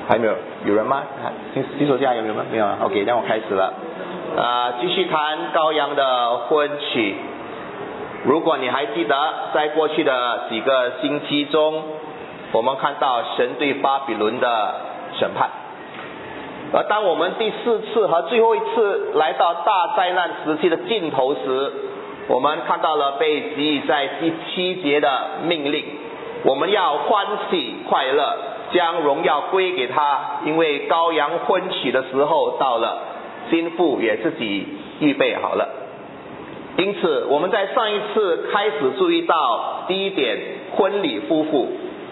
还没有？有人吗？举手下有没有吗？没有啊。OK， 那我开始了。继续谈羔羊的婚娶。如果你还记得，在过去的几个星期中，我们看到神对巴比伦的审判。而当我们第4次和最后一次来到大灾难时期的尽头时，我们看到了被给予在第7节的命令，我们要欢喜快乐，将荣耀归给他，因为羔羊婚娶的时候到了，新妇也自己预备好了。因此我们在上一次开始注意到第一点，婚礼夫妇，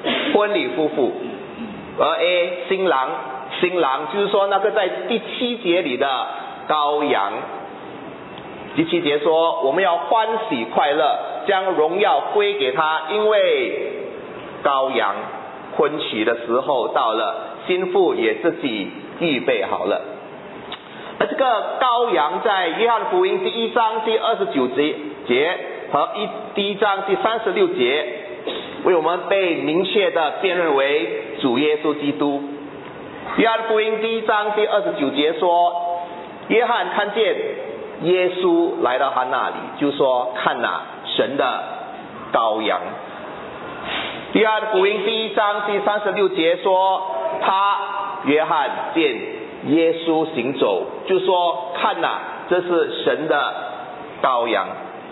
而 A 新郎就是说那个在第7节里的羔羊。第7节说我们要欢喜快乐，将荣耀归给他，因为羔羊婚娶的时候到了，新妇也自己预备好了。而这个羔羊在约翰福音第1章第29节和第1章第36节为我们被明确的辨认为主耶稣基督。约翰福音第1章第29节说，约翰看见耶稣来到他那里，就说看哪，神的羔羊。约翰福音第1章第36节说，约翰见耶稣行走，就说看哪，这是神的羔羊。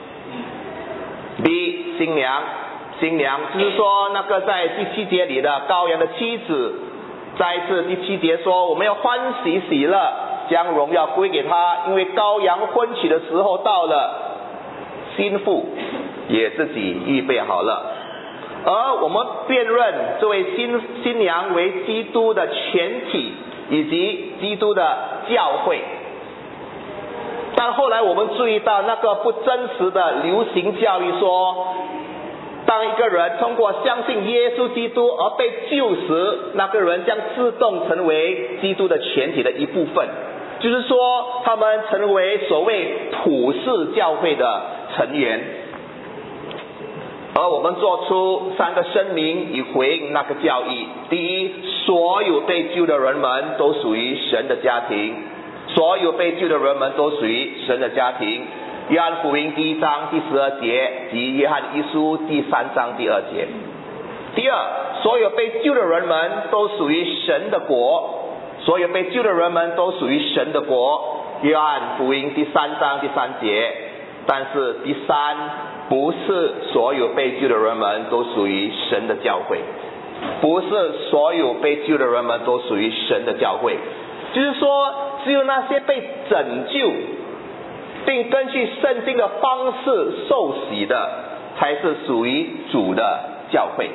B 新娘就是说那个在第7节里的羔羊的妻子。再一次第7节说我们要欢喜喜乐，将荣耀归给他，因为羔羊婚娶的时候到了，新妇也自己预备好了。而我们辨认这位新娘为基督的全体以及基督的教会。但后来我们注意到那个不真实的流行教育说，当一个人通过相信耶稣基督而被救时，那个人将自动成为基督的全体的一部分，就是说他们成为所谓普世教会的成员。而我们做出3个声明以回应那个教义。第一，所有被救的人们都属于神的家庭，所有被救的人们都属于神的家庭。约翰福音第1章第12节及约翰一书第3章第2节。第二，所有被救的人们都属于神的国，所有被救的人们都属于神的国。约翰福音第3章第3节。但是第3，不是所有被救的人们都属于神的教会，不是所有被救的人们都属于神的教会，就是说只有那些被拯救并根据圣经的方式受洗的，才是属于主的教会。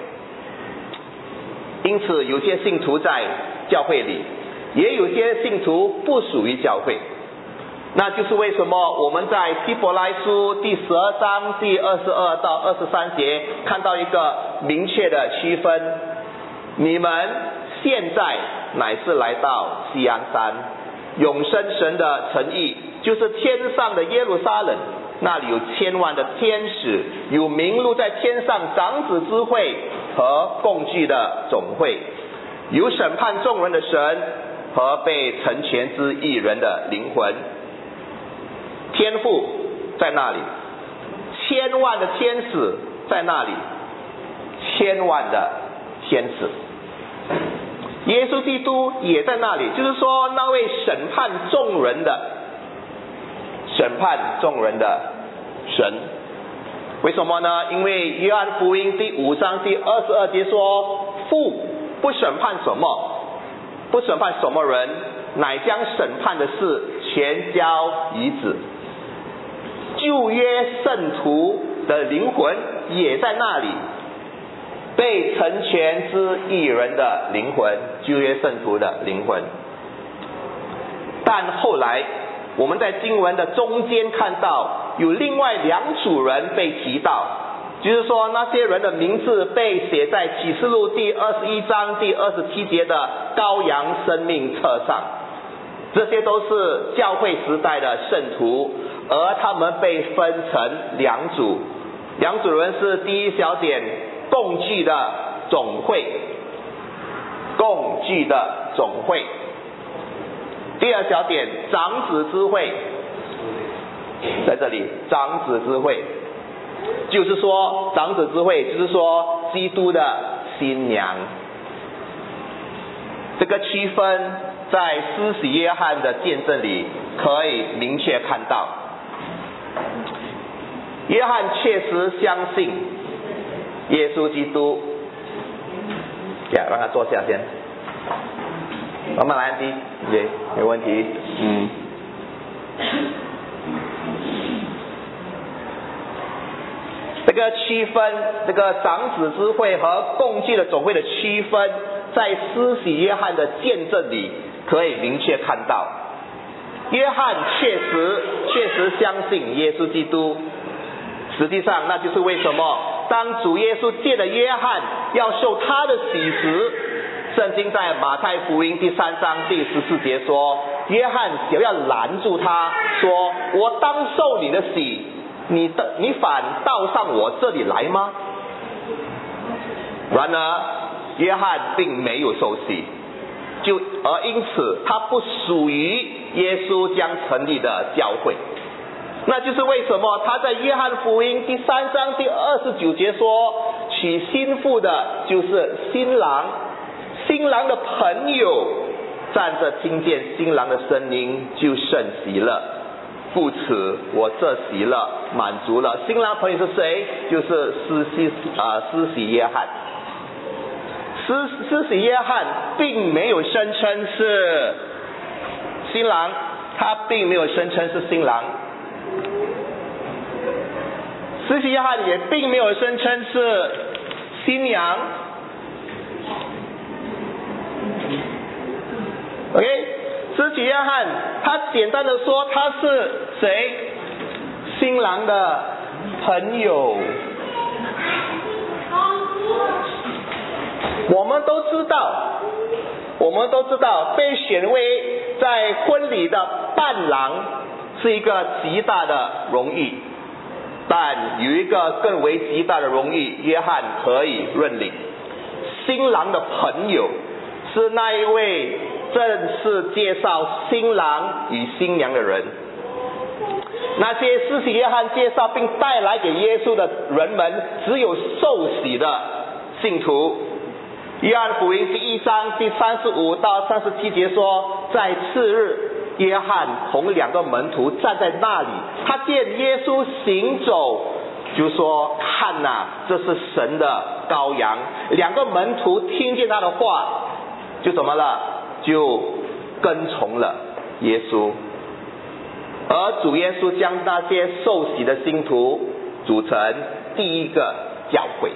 因此有些信徒在教会里，也有些信徒不属于教会。那就是为什么我们在希伯来书第12章第22到23节看到一个明确的区分，你们现在乃是来到锡安山，永生神的城邑，就是天上的耶路撒冷，那里有千万的天使，有名录在天上长子之会和共聚的总会，有审判众人的神和被成全之义人的灵魂。天父在那里，千万的天使在那里，千万的天使。耶稣基督也在那里，就是说那位审判众人的神。为什么呢？因为约翰福音第5章第22节说，父不审判什么人，乃将审判的事全交于子。旧约圣徒的灵魂也在那里，被成全之义人的灵魂，旧约圣徒的灵魂。但后来我们在经文的中间看到有另外2组人被提到，就是说那些人的名字被写在启示录第21章第27节的羔羊生命册上。这些都是教会时代的圣徒，而他们被分成2组，2组人是第一小点，共聚的总会，共聚的总会。第二小点，长子之会，在这里，长子之会，就是说长子之会，就是说基督的新娘。这个区分在施洗约翰的见证里可以明确看到。约翰确实相信耶稣基督，让他坐下先，慢慢来，安迪，没问题。这个区分，这个长子之会和共聚的总会的区分，在施洗约翰的见证里可以明确看到。约翰确实相信耶稣基督，实际上那就是为什么当主耶稣借着约翰要受他的洗时，圣经在马太福音第3章第14节说，约翰想要拦住他，说我当受你的洗，你反倒上我这里来吗？然而约翰并没有受洗，因此他不属于耶稣将成立的教会。那就是为什么他在约翰福音第3章第29节说，娶新妇的就是新郎，新郎的朋友站着听见新郎的声音就甚喜乐，故此我这喜乐满足了。新郎朋友是谁？就是施洗约翰。施洗约翰并没有声称是新郎，他并没有声称是新郎。施洗约翰也并没有声称是新娘。OK， 施洗约翰他简单的说他是谁？新郎的朋友。我们都知道被选为在婚礼的伴郎是一个极大的荣誉，但有一个更为极大的荣誉，约翰可以认领。新郎的朋友是那一位正式介绍新郎与新娘的人。那些施洗约翰介绍并带来给耶稣的人们，只有受洗的信徒。约翰福音第1章第35到37节说，在次日，约翰同2个门徒站在那里，他见耶稣行走，就说看哪，这是神的羔羊。2个门徒听见他的话，就怎么了？就跟从了耶稣。而主耶稣将那些受洗的信徒组成第一个教会。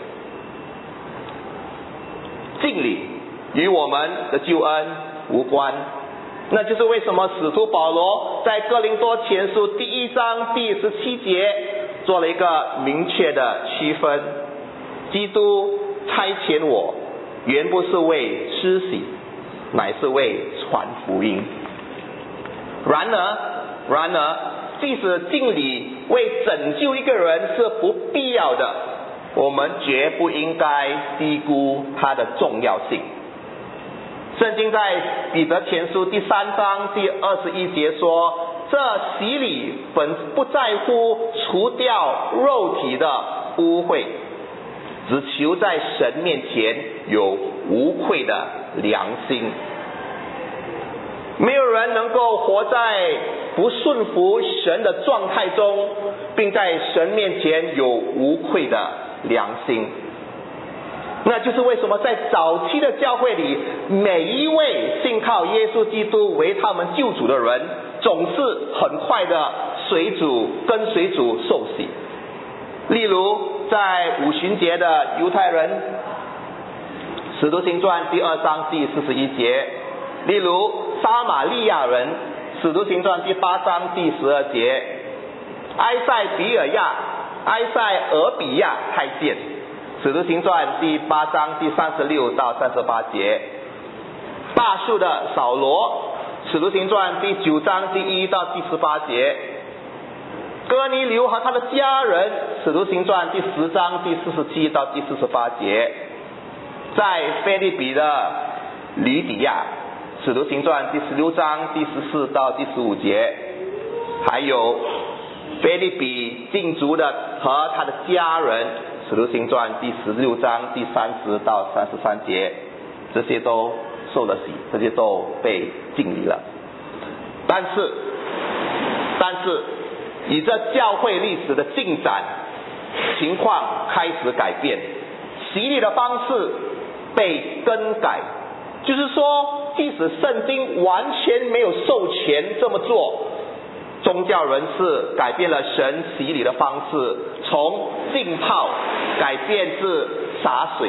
敬礼与我们的救恩无关，那就是为什么使徒保罗在哥林多前书第1章第17节做了一个明确的区分。基督差遣我，原不是为施洗，乃是为传福音。然而即使敬礼为拯救一个人是不必要的，我们绝不应该低估它的重要性。圣经在彼得前书第3章第21节说，这洗礼本不在乎除掉肉体的污秽，只求在神面前有无愧的良心。没有人能够活在不顺服神的状态中，并在神面前有无愧的良心。那就是为什么在早期的教会里，每一位信靠耶稣基督为他们救主的人，总是很快的跟随主受洗。例如在五旬节的犹太人，使徒行传第2章第41节；例如撒玛利亚人，使徒行传第8章第12节；埃塞俄比亚太监，使徒行传第8章第36到38节；大数的扫罗，使徒行传第9章第1到第18节；哥尼流和他的家人，使徒行传第10章第47到第48节；在腓立比的吕底亚， 使徒行传第16章第14到第15节，还有腓立比禁足的和他的家人，使徒行传第16章第30到33节，这些都受了洗，这些都被禁离了。但是以这教会历史的进展，情况开始改变，洗礼的方式被更改，就是说即使圣经完全没有授权这么做，宗教人士改变了神洗礼的方式，从浸泡改变至洒水。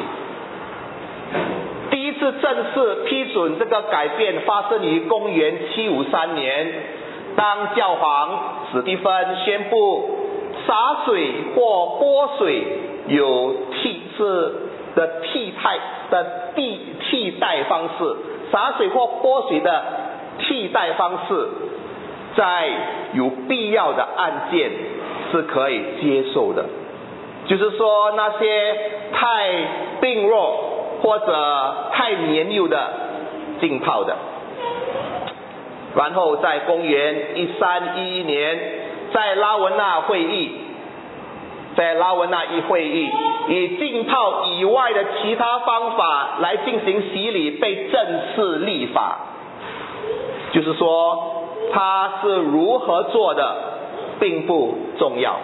第一次正式批准这个改变发生于公元753年，当教皇史蒂芬宣布洒水或泼水有替代方式，洒水或泼水的替代方式，在有必要的案件是可以接受的，就是说那些太病弱或者太年幼的浸泡的。然后在公元1311年，在拉文纳会议以浸泡以外的其他方法来进行洗礼被正式立法，就是说它是如何做的并不重要，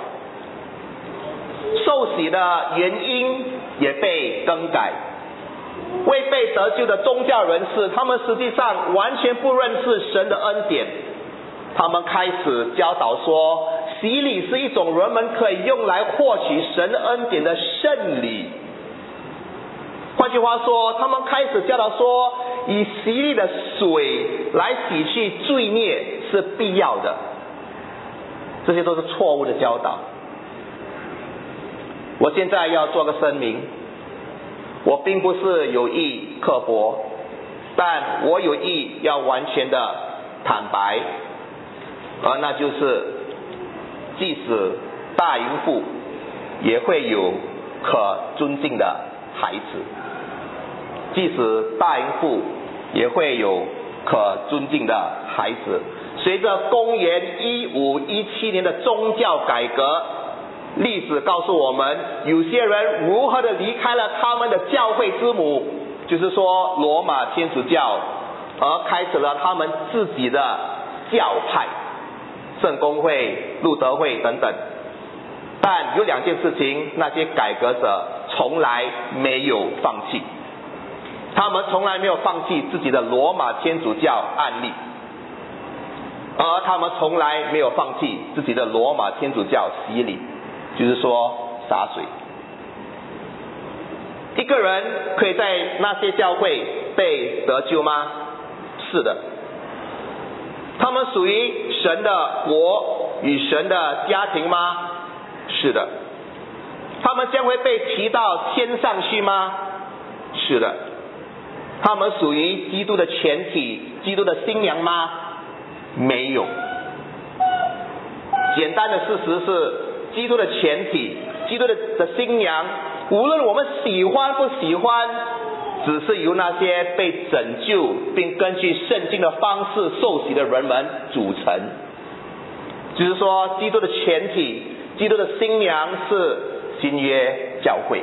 受洗的原因也被更改。未被得救的宗教人士，他们实际上完全不认识神的恩典，他们开始教导说洗礼是一种人们可以用来获取神恩典的圣礼。换句话说，他们开始教导说以洗礼的水来洗去罪孽是必要的，这些都是错误的教导。我现在要做个声明，我并不是有意刻薄，但我有意要完全的坦白，而那就是即使大淫妇也会有可尊敬的孩子，即使大淫妇也会有可尊敬的孩子。随着公元1517年的宗教改革，历史告诉我们有些人如何的离开了他们的教会之母，就是说罗马天主教，而开始了他们自己的教派，圣公会、路德会等等。但有两件事情，那些改革者从来没有放弃，他们从来没有放弃自己的罗马天主教案例，而他们从来没有放弃自己的罗马天主教洗礼，就是说洒水。一个人可以在那些教会被得救吗？是的。他们属于神的国与神的家庭吗？是的。他们将会被提到天上去吗？是的。他们属于基督的全体，基督的新娘吗？没有。简单的事实是，基督的全体，基督的新娘，无论我们喜欢不喜欢，只是由那些被拯救并根据圣经的方式受洗的人们组成。就是说，基督的全体，基督的新娘是新约教会。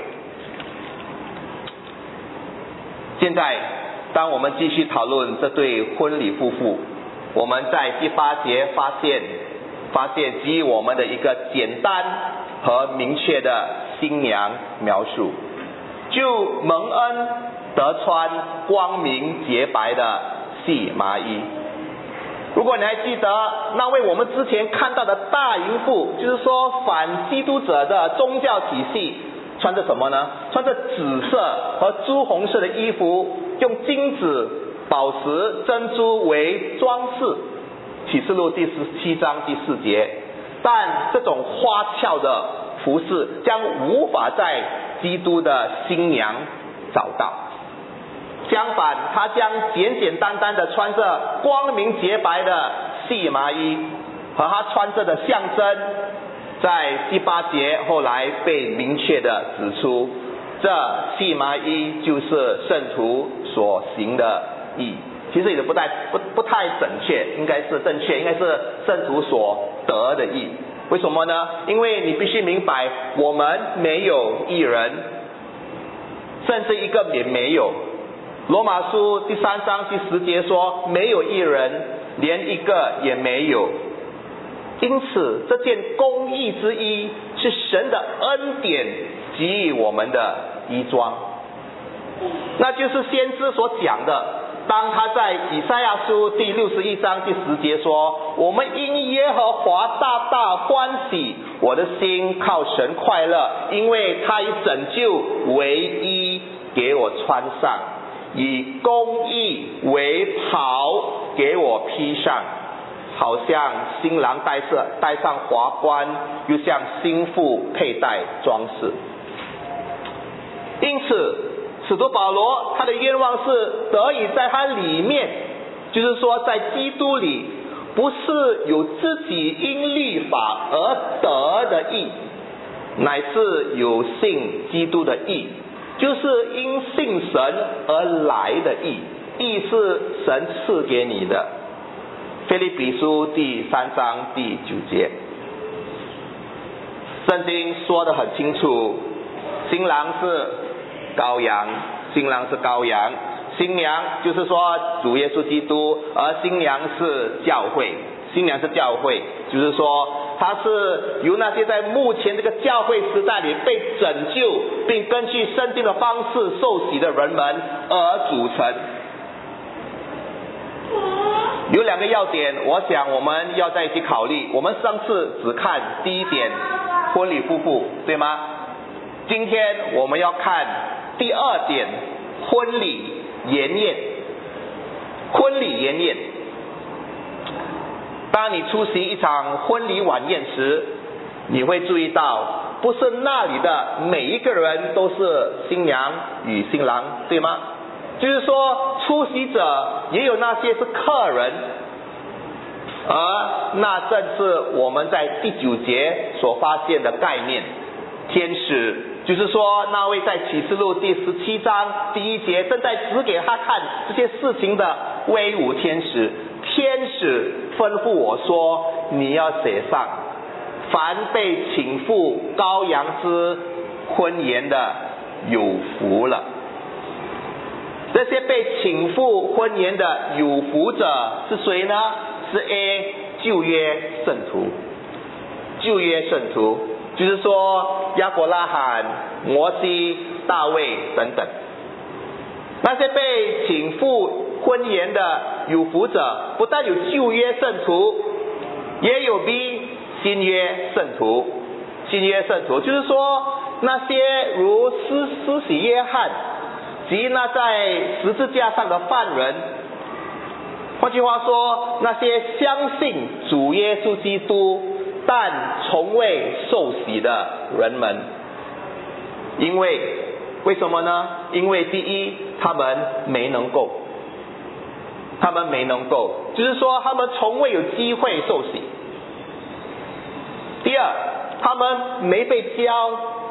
现在当我们继续讨论这对婚礼夫妇，我们在第8节发现给予我们的一个简单和明确的新娘描述，就蒙恩得穿光明洁白的细麻衣。如果你还记得那位我们之前看到的大淫妇，就是说反基督者的宗教体系，穿着什么呢？穿着紫色和朱红色的衣服，用金子、宝石、珍珠为装饰。启示录第17章第4节。但这种花俏的服饰将无法在基督的新娘找到，相反，他将简简单单的穿着光明洁白的细麻衣，和他穿着的象征，在第8节后来被明确的指出，这细麻衣就是圣徒所行的义， 其实也不太准确，应该是正确，应该是圣徒所得的义。为什么呢？因为你必须明白，我们没有义人，甚至一个也没有。罗马书第3章第10节说，没有义人，连一个也没有。因此，这件公义之衣是神的恩典给予我们的衣装，那就是先知所讲的。当他在以赛亚书第61章第10节说，我们因耶和华大大欢喜，我的心靠神快乐，因为他以拯救为衣给我穿上，以公义为袍给我披上，好像新郎戴上华冠，又像新妇佩戴装饰。因此使徒保罗他的愿望是得以在他里面，就是说在基督里，不是有自己因律法而得的义，乃是有信基督的义，就是因信神而来的义，义是神赐给你的。腓立比书第3章第9节，圣经说得很清楚，新郎是羔羊，新郎是羔羊，新娘就是说主耶稣基督，而新娘是教会，新娘是教会，就是说它是由那些在目前这个教会时代里被拯救并根据圣经的方式受洗的人们而组成。有2个要点，我想我们要在一起考虑。我们上次只看第1点，婚礼夫妇，对吗？今天我们要看第2点，婚礼筵宴。婚礼筵宴，当你出席一场婚礼晚宴时，你会注意到，不是那里的每一个人都是新娘与新郎，对吗？就是说，出席者也有那些是客人，而那正是我们在第9节所发现的概念，天使，就是说那位在启示录第17章第1节正在指给他看这些事情的威武天使。天使吩咐我说，你要写上，凡被请赴羔羊之婚宴的有福了。这些被请赴婚宴的有福者是谁呢？是 A 旧约圣徒。旧约圣徒就是说亚伯拉罕、摩西、大卫等等。那些被请赴婚宴的有福者，不但有旧约圣徒，也有 B 新约圣徒。新约圣徒就是说那些如施洗约翰及那在十字架上的犯人，换句话说，那些相信主耶稣基督但从未受洗的人们。为什么呢？因为第一，他们没能够，就是说他们从未有机会受洗。第二，他们没被教，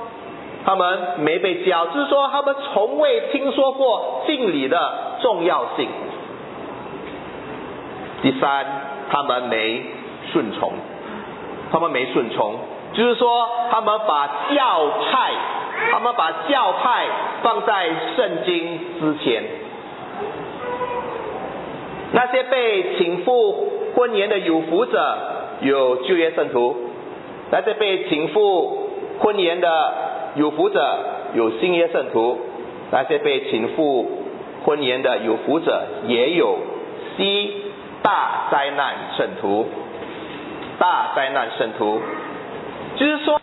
就是说他们从未听说过敬礼的重要性。第三，他们没顺从，就是说他们把教派放在圣经之前。那些被请赴婚宴的有福者有旧约圣徒，那些被请赴婚宴的有福者有新约圣徒，那些被请赴婚宴的有福者也有 C 大灾难圣徒，就是说